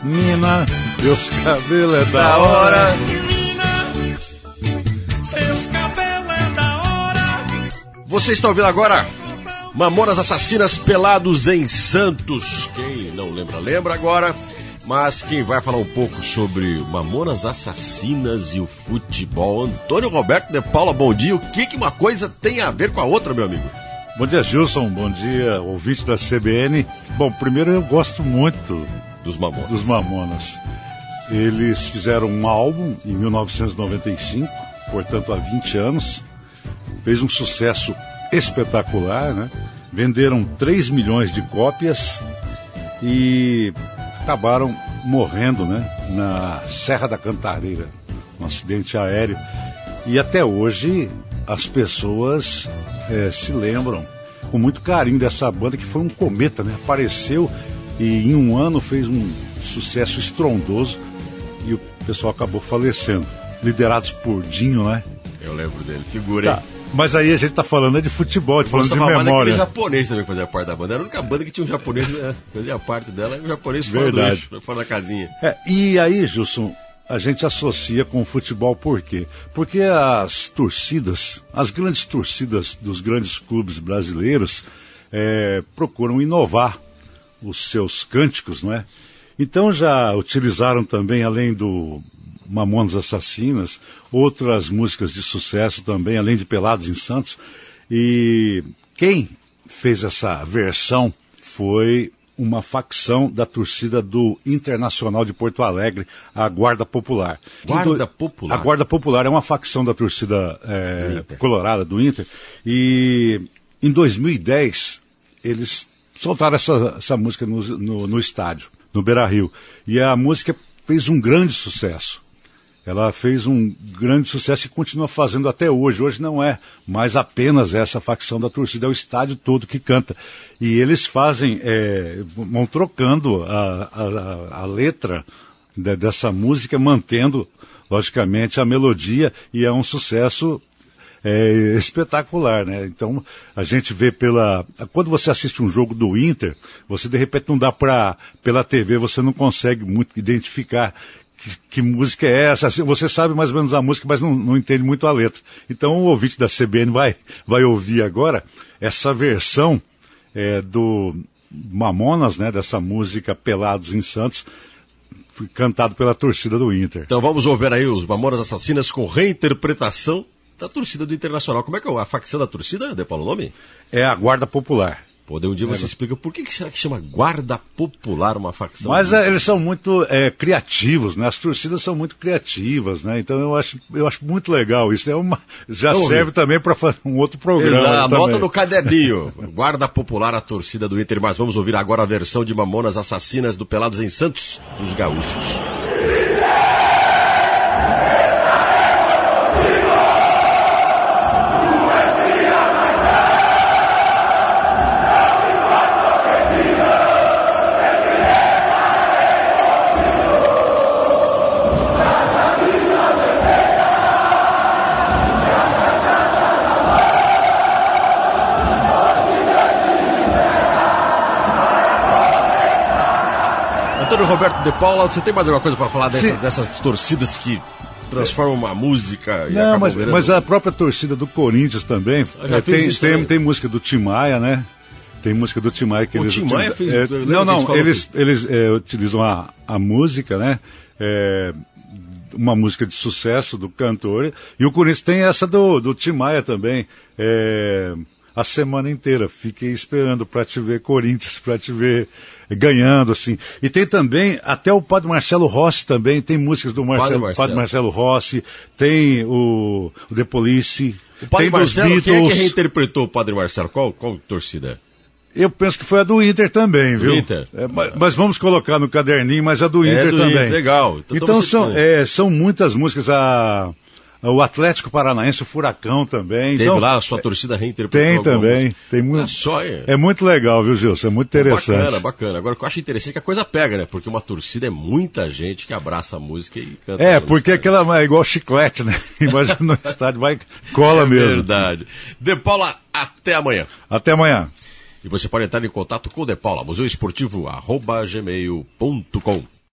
Mina, teus cabelos é da hora. Mina, seus cabelos é da hora. Você está ouvindo agora Mamonas Assassinas Pelados em Santos. Quem não lembra, lembra agora. Mas quem vai falar um pouco sobre Mamonas Assassinas e o futebol, Antônio Roberto de Paula, bom dia. O que uma coisa tem a ver com a outra, meu amigo? Bom dia, Gilson, bom dia, ouvinte da CBN. Bom, primeiro eu gosto muito dos Mamonas. Eles fizeram um álbum em 1995, portanto há 20 anos. Fez um sucesso espetacular, né? Venderam 3 milhões de cópias e acabaram morrendo, né, na Serra da Cantareira, um acidente aéreo. E até hoje as pessoas se lembram com muito carinho dessa banda, que foi um cometa, né? Apareceu e em um ano fez um sucesso estrondoso e o pessoal acabou falecendo. Liderados por Dinho, né? Eu lembro dele, figura, tá. Mas aí a gente tá falando de futebol, falando de memória. Aquele japonês também fazia parte da banda. Era a única banda que tinha um japonês, fazia parte dela, e o japonês fora do lixo, fora da casinha. E aí, Gilson, a gente associa com o futebol por quê? Porque as torcidas, as grandes torcidas dos grandes clubes brasileiros procuram inovar os seus cânticos, não é? Então já utilizaram também, além do Mamonas Assassinas, outras músicas de sucesso também, além de Pelados em Santos. E quem fez essa versão foi uma facção da torcida do Internacional de Porto Alegre, a Guarda Popular. Guarda Popular? A Guarda Popular é uma facção da torcida colorada do Inter. E em 2010 eles soltaram essa música no estádio, no Beira-Rio. E a música fez um grande sucesso. Ela fez um grande sucesso e continua fazendo até hoje. Hoje não é mais apenas essa facção da torcida, é o estádio todo que canta. E eles vão trocando a letra dessa música, mantendo, logicamente, a melodia, e é um sucesso espetacular, né? Então, a gente vê quando você assiste um jogo do Inter, você de repente não dá pela TV, você não consegue muito identificar que música é essa. Você sabe mais ou menos a música, mas não entende muito a letra. Então o ouvinte da CBN vai ouvir agora essa versão do Mamonas, né, dessa música Pelados em Santos, cantado pela torcida do Inter. Então vamos ouvir aí os Mamonas Assassinas com reinterpretação da torcida do Internacional. Como é que é a facção da torcida, De Paulo, o nome? É a Guarda Popular. Pô, um dia você explica por que será que chama Guarda Popular uma facção? Mas eles são muito criativos, né? As torcidas são muito criativas, né? Então eu acho muito legal isso. Serve também para fazer um outro programa. Exato, anota no caderninho. Guarda Popular, a torcida do Inter. Mas vamos ouvir agora a versão de Mamonas Assassinas do Pelados em Santos, dos gaúchos. Antônio Roberto de Paula, você tem mais alguma coisa para falar dessas torcidas que transformam uma música e acabam virando... Mas a própria torcida do Corinthians também, tem música do Tim Maia, né? Tem música do Tim Maia que eles... Tim Maia fez... Eles utilizam a música, né? Uma música de sucesso do cantor, e o Corinthians tem essa do Tim Maia também, a semana inteira, fiquei esperando para te ver Corinthians, para te ver ganhando, assim. E tem também, até o Padre Marcelo Rossi também, tem músicas do Padre Marcelo Rossi, tem o The Police, o Padre tem Marcelo, dos Beatles. quem é que reinterpretou o Padre Marcelo? Qual torcida? Eu penso que foi a do Inter também, viu? Inter. Mas vamos colocar no caderninho, mas a do Inter também. Inter, legal. Então são muitas músicas. O Atlético Paranaense, o Furacão também. Teve lá a sua torcida reinterpretou. Tem também. Tem muito, é muito legal, viu, Gilson? É muito interessante. Bacana. Agora, o que eu acho interessante é que a coisa pega, né? Porque uma torcida é muita gente que abraça a música e canta. Porque aquela é igual chiclete, né? Imagina no estádio, cola mesmo. Verdade. De Paula, até amanhã. Até amanhã. E você pode entrar em contato com o De Paula, museuesportivo@gmail.com.